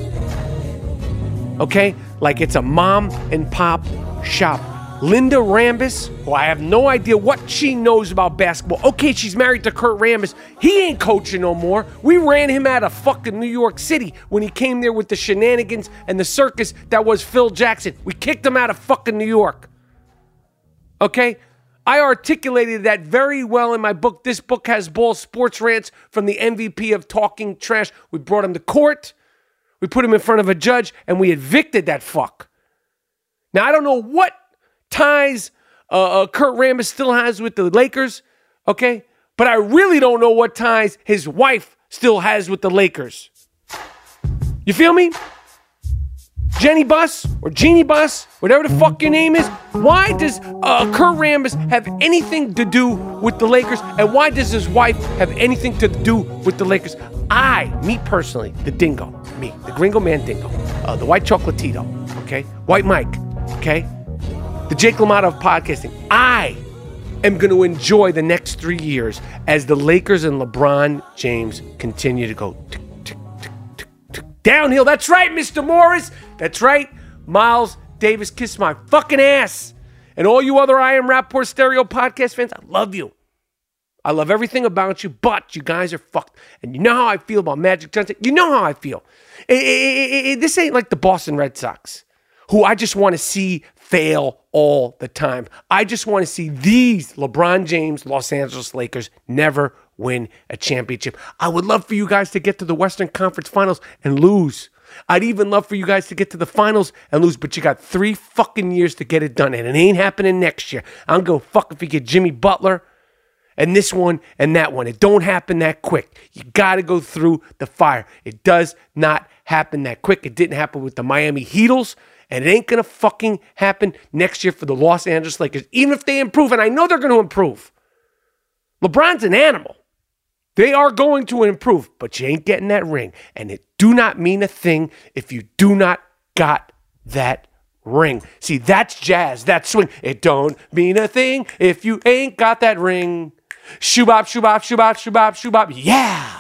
[SPEAKER 1] okay? Like it's a mom and pop shop. Linda Rambis, who I have no idea what she knows about basketball. Okay, she's married to Kurt Rambis. He ain't coaching no more. We ran him out of fucking New York City when he came there with the shenanigans and the circus that was Phil Jackson. We kicked him out of fucking New York. Okay? I articulated that very well in my book. This book has balls, sports rants from the M V P of talking trash. We brought him to court. We put him in front of a judge and we evicted that fuck. Now, I don't know what ties uh, uh, Kurt Rambis still has with the Lakers, okay? But I really don't know what ties his wife still has with the Lakers. You feel me? Jenny Buss or Jeannie Buss, whatever the fuck your name is, why does uh, Kurt Rambis have anything to do with the Lakers? And why does his wife have anything to do with the Lakers? I, me personally, the dingo, me, the Gringo Man Dingo, uh, the white chocolatito, okay? White Mike, okay? The Jake LaMotta of podcasting. I am going to enjoy the next three years as the Lakers and LeBron James continue to go tick, tick, tick, tick, tick, downhill. That's right, Mister Morris. That's right. Miles Davis, kiss my fucking ass. And all you other I Am Rappaport Stereo podcast fans, I love you. I love everything about you, but you guys are fucked. And you know how I feel about Magic Johnson. You know how I feel. It, it, it, it, this ain't like the Boston Red Sox, who I just want to see fail all the time. I just want to see these LeBron James Los Angeles Lakers never win a championship. I would love for you guys to get to the Western Conference Finals and lose. I'd even love for you guys to get to the finals and lose, but you got three fucking years to get it done, and it ain't happening next year. I don't give a fuck if you get Jimmy Butler and this one and that one. It don't happen that quick. You got to go through the fire. It does not happen that quick. It didn't happen with the Miami Heatles, and it ain't going to fucking happen next year for the Los Angeles Lakers, even if they improve, and I know they're going to improve. LeBron's an animal. They are going to improve, but you ain't getting that ring. And it do not mean a thing if you do not got that ring. See, that's jazz, that swing. It don't mean a thing if you ain't got that ring. Shoobop, shoobop, shoobop, shoobop, shoobop. Yeah.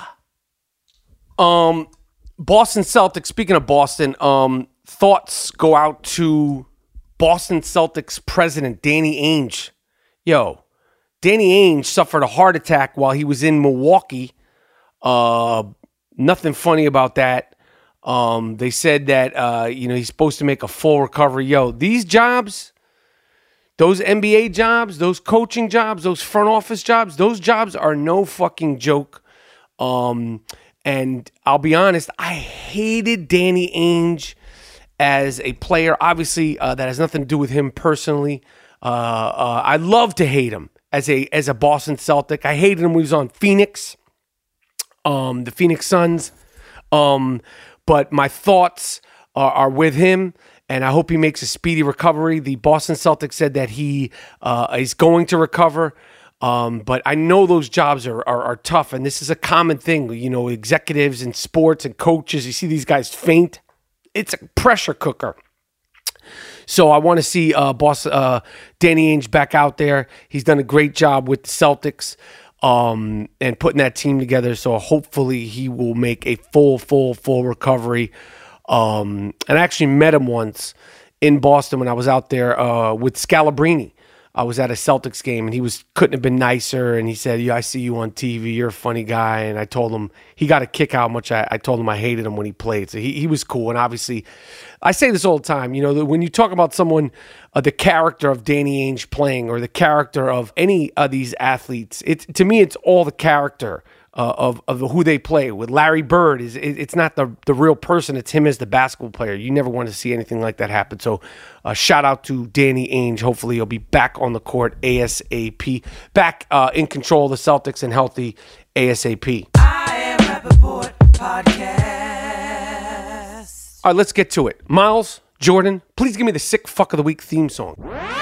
[SPEAKER 1] Um, Boston Celtics, speaking of Boston, um, thoughts go out to Boston Celtics president Danny Ainge. Yo. Danny Ainge suffered a heart attack while he was in Milwaukee. Uh, nothing funny about that. Um, they said that, uh, you know, he's supposed to make a full recovery. Yo, these jobs, those N B A jobs, those coaching jobs, those front office jobs, those jobs are no fucking joke. Um, and I'll be honest, I hated Danny Ainge as a player. Obviously, uh, that has nothing to do with him personally. Uh, uh, I love to hate him. As a as a Boston Celtic, I hated him when he was on Phoenix, um, the Phoenix Suns. Um, but my thoughts are, are with him, and I hope he makes a speedy recovery. The Boston Celtics said that he uh, is going to recover, um, but I know those jobs are, are are tough, and this is a common thing. You know, executives in sports and coaches, you see these guys faint. It's a pressure cooker. So I want to see uh, boss uh, Danny Ainge back out there. He's done a great job with the Celtics um, and putting that team together. So hopefully he will make a full, full, full recovery. Um, and I actually met him once in Boston when I was out there uh, with Scalabrine. I was at a Celtics game, and he was couldn't have been nicer. And he said, "Yeah, I see you on T V. You're a funny guy." And I told him he got a kick out how much I, I told him I hated him when he played. So he he was cool. And obviously, I say this all the time. You know, when you talk about someone, uh, the character of Danny Ainge playing, or the character of any of these athletes, it's to me, it's all the character. Uh, of of who they play with. Larry Bird is it, it's not the the real person, it's him as the basketball player. You never want to see anything like that happen. So uh, shout out to Danny Ainge. Hopefully he'll be back on the court ASAP, back uh, in control of the Celtics and healthy ASAP. I am Rappaport Podcast. All right, let's get to it. Miles Jordan, please give me the Sick Fuck of the Week theme song.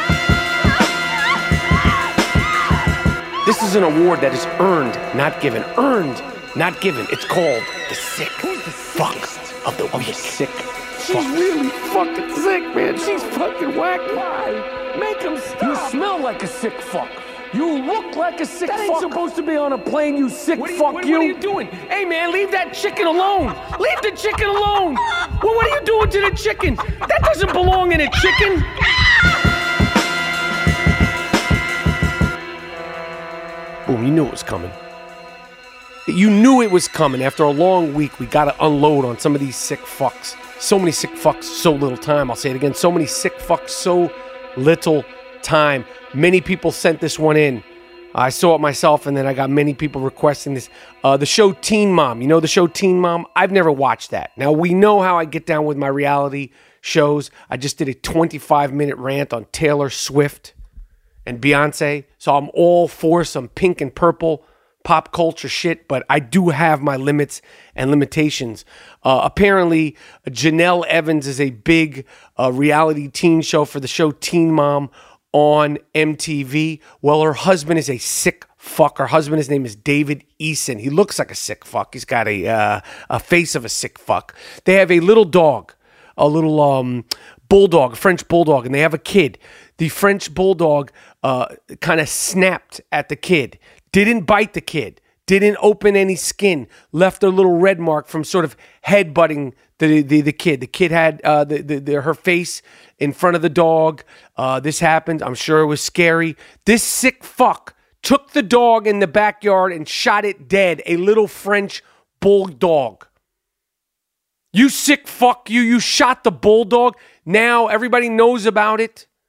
[SPEAKER 1] This is an award that is earned, not given. Earned, not given. It's called the Sick Fuck of the Week. Sick She's fuck. Really fucking sick, man. She's fucking whack. Why? Make him stop. You smell like a sick fuck. You look like a sick that fuck. That ain't supposed to be on a plane, you sick what you, fuck what, you. What are you doing? Hey, man, leave that chicken alone. Leave the chicken alone. Well, what are you doing to the chicken? That doesn't belong in a chicken. Boom, you knew it was coming. You knew it was coming. After a long week, we got to unload on some of these sick fucks. So many sick fucks, so little time. I'll say it again. So many sick fucks, so little time. Many people sent this one in. I saw it myself, and then I got many people requesting this. Uh, the show Teen Mom. You know the show Teen Mom? I've never watched that. Now, we know how I get down with my reality shows. I just did a twenty-five minute rant on Taylor Swift and Beyonce. So I'm all for some pink and purple pop culture shit, but I do have my limits and limitations. Uh, apparently, Janelle Evans is a big uh, reality teen show for the show Teen Mom on M T V. Well, her husband is a sick fuck. Her husband, his name is David Eason. He looks like a sick fuck. He's got a uh, a face of a sick fuck. They have a little dog, a little um, bulldog, a French bulldog, and they have a kid. The French bulldog uh, kind of snapped at the kid, didn't bite the kid, didn't open any skin, left a little red mark from sort of headbutting the the, the kid. The kid had uh, the, the, the her face in front of the dog. Uh, this happened. I'm sure it was scary. This sick fuck took the dog in the backyard and shot it dead, a little French bulldog. You sick fuck, you. You shot the bulldog. Now everybody knows about it.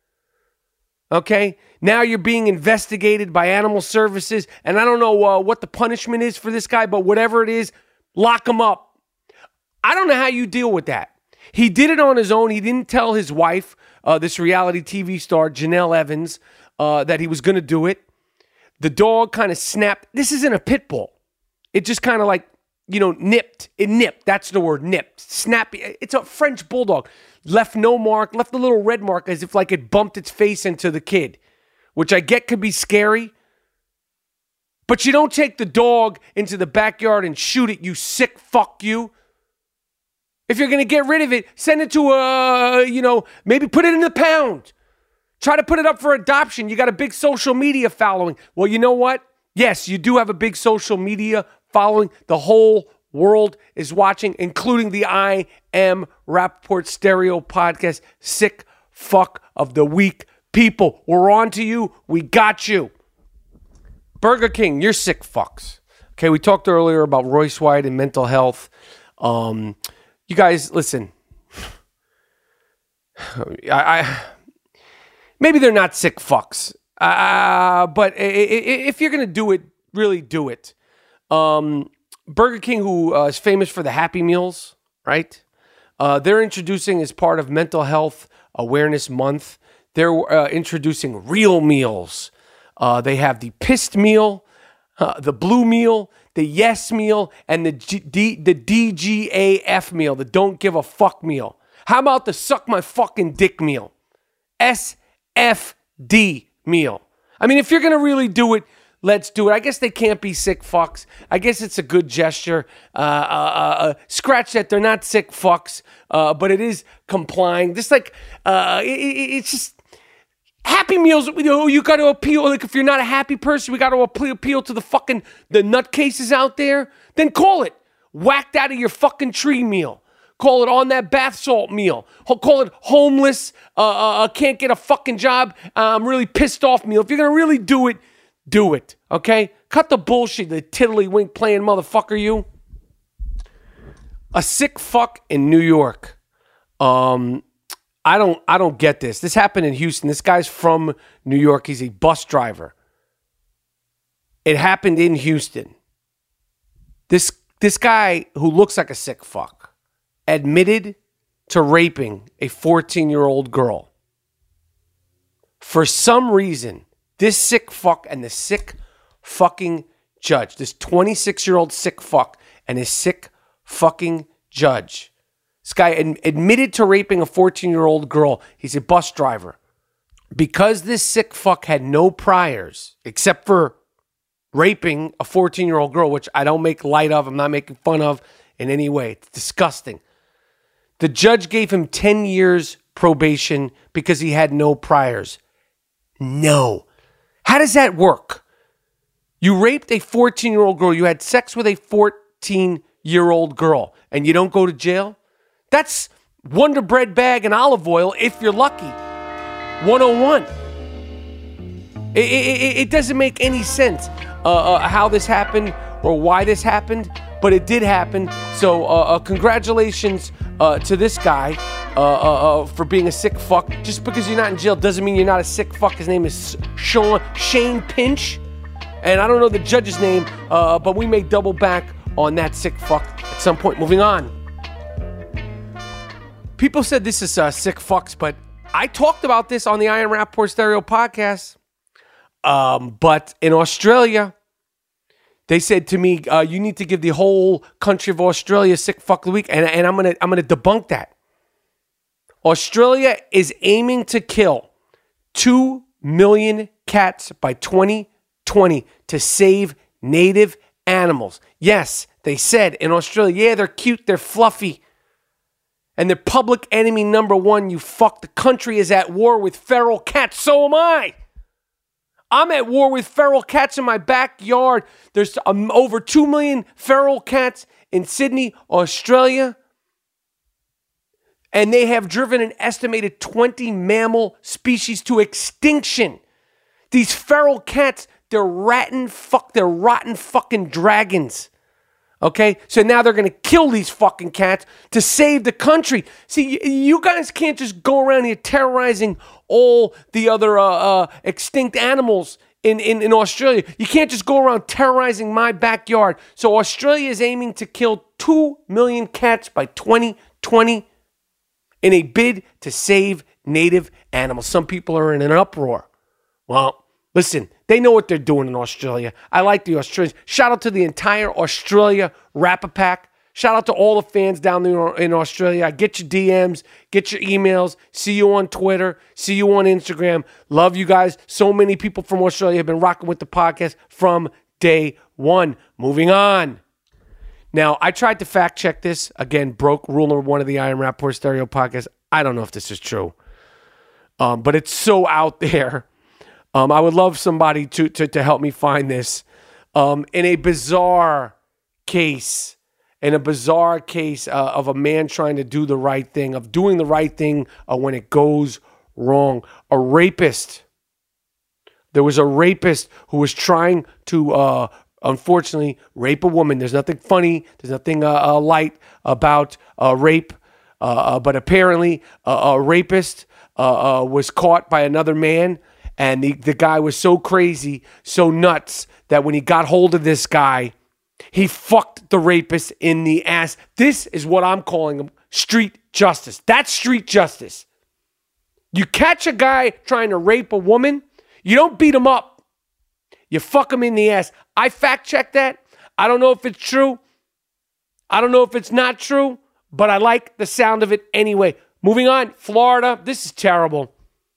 [SPEAKER 1] Okay? Now you're being investigated by animal services, and I don't know uh, what the punishment is for this guy, but whatever it is, lock him up. I don't know how you deal with that. He did it on his own. He didn't tell his wife, uh, this reality T V star, Janelle Evans, uh, that he was going to do it. The dog kind of snapped. This isn't a pit bull. It just kind of like, you know, nipped. It nipped. That's the word, nipped. Snappy. It's a French bulldog. Left no mark, left a little red mark as if like it bumped its face into the kid, which I get could be scary. But you don't take the dog into the backyard and shoot it, you sick fuck you. If you're going to get rid of it, send it to a, you know, maybe put it in the pound. Try to put it up for adoption. You got a big social media following. Well, you know what? Yes, you do have a big social media following. The whole world is watching, including the I Am Rappaport Stereo podcast. Sick fuck of the week. People, we're on to you. We got you. Burger King, you're sick fucks. Okay, we talked earlier about Royce White and mental health. Um... You guys, listen, I, I maybe they're not sick fucks, uh, but if you're going to do it, really do it. Um, Burger King, who uh, is famous for the Happy Meals, right? Uh, they're introducing, as part of Mental Health Awareness Month, they're uh, introducing real meals. Uh, they have the pissed meal, uh, the blue meal, the yes meal, and the G- D- the D G A F meal, the don't give a fuck meal. How about the suck my fucking dick meal? S F D meal. I mean, if you're going to really do it, let's do it. I guess they can't be sick fucks. I guess it's a good gesture. Uh, uh, uh, scratch that, they're not sick fucks, uh, but it is complying. Just like, uh, it, it's just, Happy Meals, you know, you got to appeal. Like, if you're not a happy person, we got to appeal to the fucking, the nutcases out there. Then call it whacked out of your fucking tree meal. Call it on that bath salt meal. Call it homeless, uh, uh, can't get a fucking job, uh, I'm really pissed off meal. If you're going to really do it, do it, okay? Cut the bullshit, the tiddlywink playing motherfucker you. A sick fuck in New York. Um... I don't I don't get this. This happened in Houston. This guy's from New York. He's a bus driver. It happened in Houston. This this guy who looks like a sick fuck admitted to raping a fourteen-year-old girl. For some reason, this sick fuck and the sick fucking judge, this twenty-six-year-old sick fuck and his sick fucking judge, this guy ad- admitted to raping a fourteen-year-old girl. He's a bus driver. Because this sick fuck had no priors, except for raping a fourteen-year-old girl, which I don't make light of, I'm not making fun of in any way. It's disgusting. The judge gave him ten years probation because he had no priors. No. How does that work? You raped a fourteen-year-old girl. You had sex with a fourteen-year-old girl, and you don't go to jail? That's Wonder Bread bag and olive oil if you're lucky. one oh one. It, it, it doesn't make any sense uh, uh, how this happened or why this happened, but it did happen. So uh, uh, congratulations uh, to this guy uh, uh, uh, for being a sick fuck. Just because you're not in jail doesn't mean you're not a sick fuck. His name is Sean Shane Pinch. And I don't know the judge's name, uh, but we may double back on that sick fuck at some point. Moving on. People said this is uh, sick fucks, but I talked about this on the I Am Rappaport Stereo podcast. Um, but in Australia, they said to me, uh, you need to give the whole country of Australia sick fuck of the week. And, and I'm going to I'm gonna debunk that. Australia is aiming to kill two million cats by twenty twenty to save native animals. Yes, they said in Australia, yeah, they're cute, they're fluffy. And they're public enemy number one, you fuck. The country is at war with feral cats. So am I. I'm at war with feral cats in my backyard. There's um, over two million feral cats in Sydney, Australia. And they have driven an estimated twenty mammal species to extinction. These feral cats, they're rotten fuck, they're rotten fucking dragons. Okay, so now they're going to kill these fucking cats to save the country. See, you guys can't just go around here terrorizing all the other uh, uh, extinct animals in, in, in Australia. You can't just go around terrorizing my backyard. So Australia is aiming to kill two million cats by twenty twenty in a bid to save native animals. Some people are in an uproar. Well, listen, they know what they're doing in Australia. I like the Australians. Shout out to the entire Australia Rap-A-Pack. Shout out to all the fans down there in Australia. Get your D Ms, get your emails. See you on Twitter. See you on Instagram. Love you guys. So many people from Australia have been rocking with the podcast from day one. Moving on. Now, I tried to fact check this. Again, broke rule number one of the I Am Rapaport Stereo podcast. I don't know if this is true, um, but it's so out there. Um, I would love somebody to, to, to help me find this. Um, in a bizarre case, in a bizarre case uh, of a man trying to do the right thing, of doing the right thing uh, when it goes wrong. A rapist. There was a rapist who was trying to, uh, unfortunately, rape a woman. There's nothing funny. There's nothing uh, uh, light about uh, rape. Uh, uh, but apparently, uh, a rapist uh, uh, was caught by another man. And the, the guy was so crazy, so nuts, that when he got hold of this guy, he fucked the rapist in the ass. This is what I'm calling him, street justice. That's street justice. You catch a guy trying to rape a woman, you don't beat him up. You fuck him in the ass. I fact-checked that. I don't know if it's true. I don't know if it's not true, but I like the sound of it anyway. Moving on, Florida. This is terrible.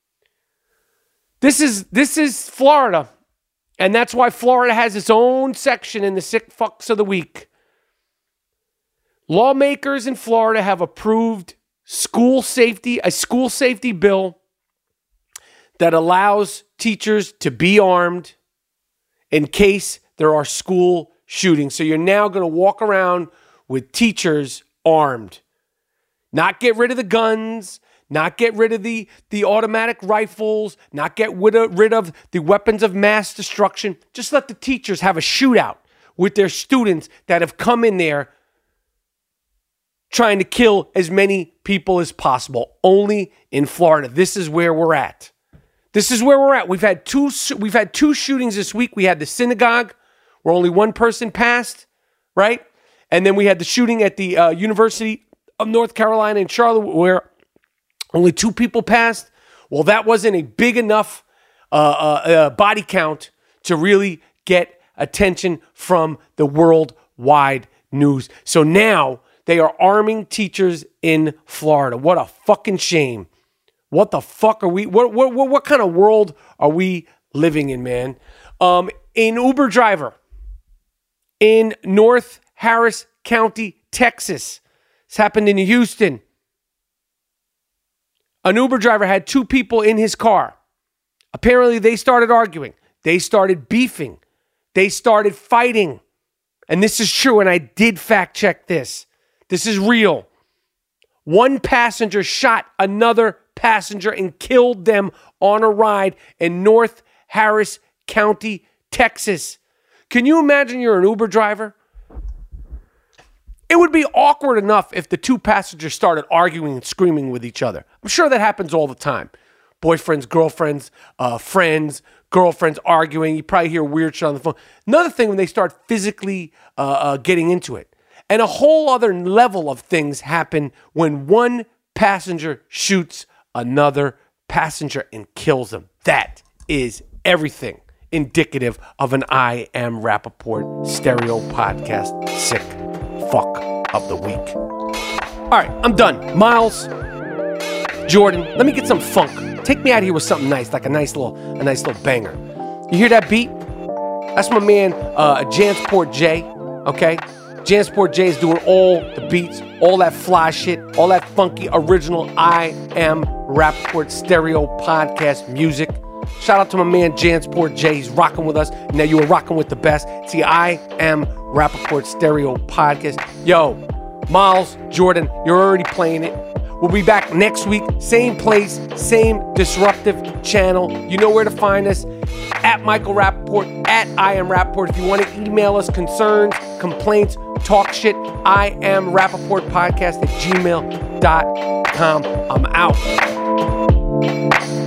[SPEAKER 1] This is this is Florida, and that's why Florida has its own section in the Sick Fucks of the Week. Lawmakers in Florida have approved school safety, a school safety bill that allows teachers to be armed in case there are school shootings. So you're now going to walk around with teachers armed. Not get rid of the guns, not get rid of the, the automatic rifles, not get rid of, rid of the weapons of mass destruction. Just let the teachers have a shootout with their students that have come in there trying to kill as many people as possible. Only in Florida. This is where we're at. This is where we're at. We've had two we've had two shootings this week. We had the synagogue where only one person passed, right? And then we had the shooting at the uh, University of North Carolina in Charlotte where only two people passed. Well, that wasn't a big enough uh, uh, uh, body count to really get attention from the worldwide news. So now they are arming teachers in Florida. What a fucking shame. What the fuck are we, what what what, what kind of world are we living in, man? Um, an Uber driver in North Harris County, Texas. This happened in Houston. An Uber driver had two people in his car. Apparently, they started arguing. They started beefing. They started fighting. And this is true, and I did fact check this. This is real. One passenger shot another passenger and killed them on a ride in North Harris County, Texas. Can you imagine you're an Uber driver? It would be awkward enough if the two passengers started arguing and screaming with each other. I'm sure that happens all the time. Boyfriends, girlfriends, uh, friends, girlfriends arguing. You probably hear weird shit on the phone. Another thing when they start physically uh, uh, getting into it. And a whole other level of things happen when one passenger shoots another passenger and kills them. That is everything indicative of an I Am Rapaport stereo podcast sick fuck of the week. All right, I'm done. Miles, Jordan, let me get some funk. Take me out here with something nice, like a nice little, a nice little banger. You hear that beat? That's my man, uh, Jansport J. Okay, Jansport J is doing all the beats, all that fly shit, all that funky original I Am Rapaport stereo podcast music. Shout out to my man Jansport J. He's rocking with us. Now you are rocking with the best. It's the I Am Rapaport stereo podcast. Yo, Miles, Jordan, you're already playing it. We'll be back next week. Same place, same disruptive channel. You know where to find us. At Michael Rapaport, at I Am Rapaport. If you want to email us concerns, complaints, talk shit, I Am Rapaport podcast at gmail dot com. I'm out.